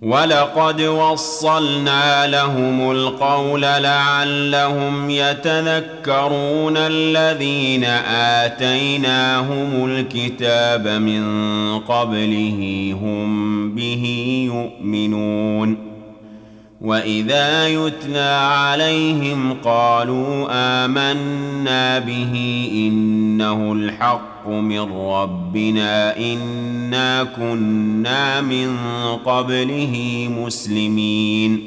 ولقد وصلنا لهم القول لعلهم يتذكرون الذين آتيناهم الكتاب من قبله هم به يؤمنون وإذا يتلى عليهم قالوا آمنا به إنه الحق من ربنا إنا كنا من قبله مسلمين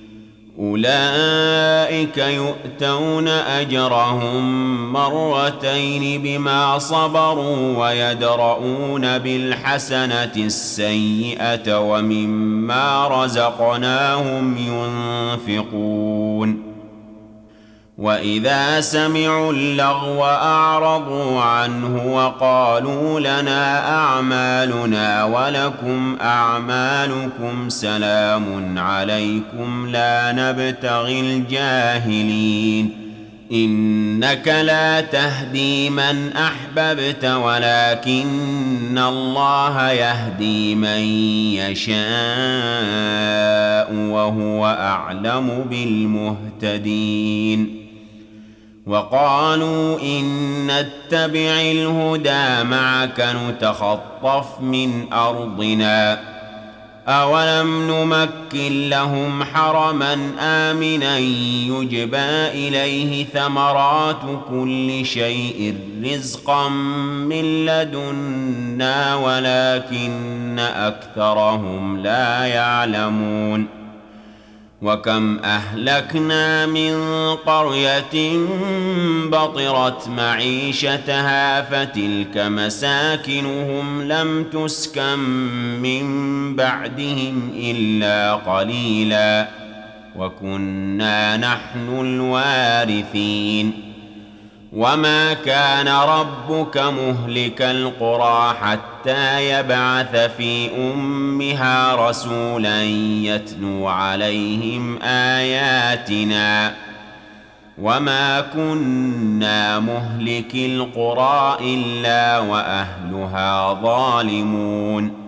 أولئك يؤتون أجرهم مرتين بما صبروا ويدرؤون بالحسنة السيئة ومما رزقناهم ينفقون وإذا سمعوا اللغو أعرضوا عنه وقالوا لنا أعمالنا ولكم أعمالكم سلام عليكم لا نبتغي الجاهلين إنك لا تهدي من أحببت ولكن الله يهدي من يشاء وهو أعلم بالمهتدين وقالوا إن نتبع الهدى معك نتخطف من أرضنا أولم نمكن لهم حرما آمنا يجبى إليه ثمرات كل شيء رزقا من لدنا ولكن أكثرهم لا يعلمون وكم أهلكنا من قرية بطرت معيشتها فتلك مساكنهم لم تسكن من بعدهم إلا قليلا وكنا نحن الوارثين وما كان ربك مهلك القرى حتى يبعث في أمها رسولا يتلو عليهم آياتنا وما كنا مهلك القرى إلا وأهلها ظالمون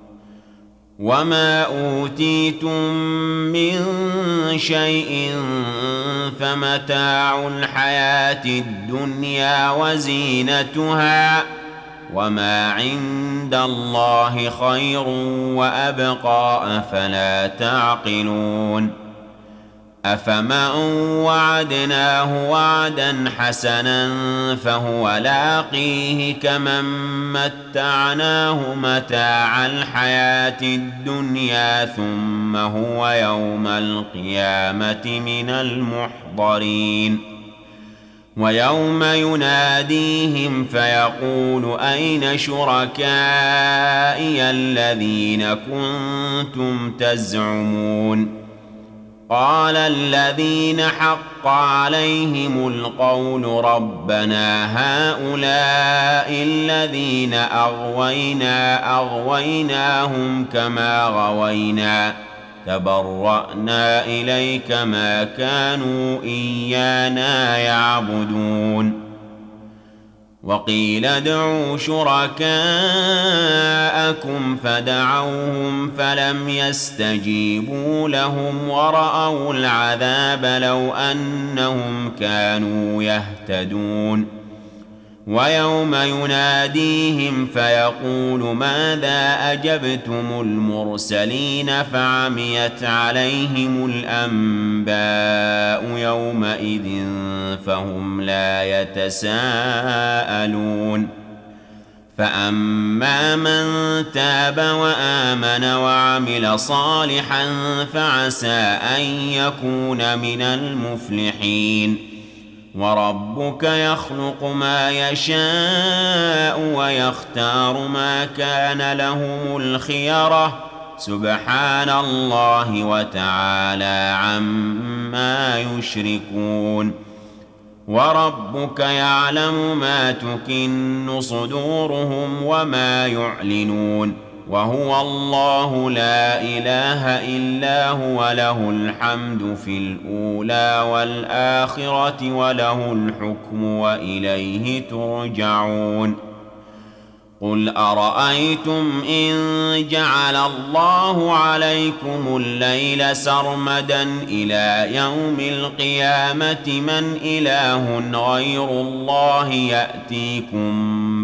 وما أوتيتم من شيء فمتاع الحياة الدنيا وزينتها وما عند الله خير وأبقى أفلا تعقلون أفمن وعدناه وعدا حسنا فهو لاقيه كمن متعناه متاع الحياة الدنيا ثم هو يوم القيامة من المحضرين ويوم يناديهم فيقول أين شركائي الذين كنتم تزعمون قال الذين حق عليهم القول ربنا هؤلاء الذين أغويناهم كما غوينا تبرأنا إليك ما كانوا إيانا يعبدون وقيل ادعوا شركاءكم فدعوهم فلم يستجيبوا لهم ورأوا العذاب لو أنهم كانوا يهتدون ويوم يناديهم فيقول ماذا أجبتم المرسلين فعميت عليهم الأنباء يومئذ فهم لا يتساءلون فأما من تاب وآمن وعمل صالحا فعسى أن يكون من المفلحين وربك يخلق ما يشاء ويختار ما كان لهم الخيرة سبحان الله وتعالى عما يشركون وربك يعلم ما تكن صدورهم وما يعلنون وهو الله لا إله إلا هو له الحمد في الأولى والآخرة وله الحكم وإليه ترجعون قل أرأيتم إن جعل الله عليكم الليل سرمدا إلى يوم القيامة من إله غير الله يأتيكم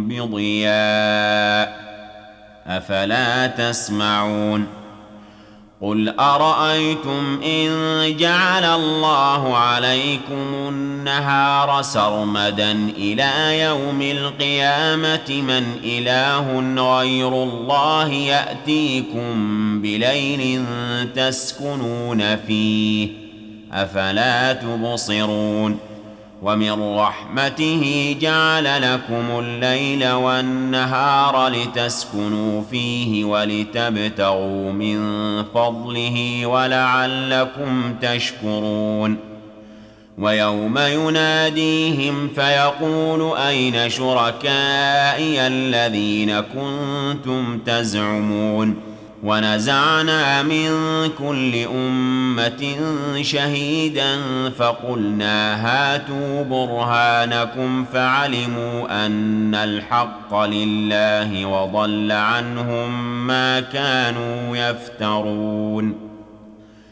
بضياء أفلا تسمعون قل أرأيتم إن جعل الله عليكم النهار سرمدا إلى يوم القيامة من إله غير الله يأتيكم بليل تسكنون فيه أفلا تبصرون ومن رحمته جعل لكم الليل والنهار لتسكنوا فيه ولتبتغوا من فضله ولعلكم تشكرون ويوم يناديهم فيقول أين شركائي الذين كنتم تزعمون ونزعنا من كل أمة شهيدا فقلنا هاتوا برهانكم فعلموا أن الحق لله وضل عنهم ما كانوا يفترون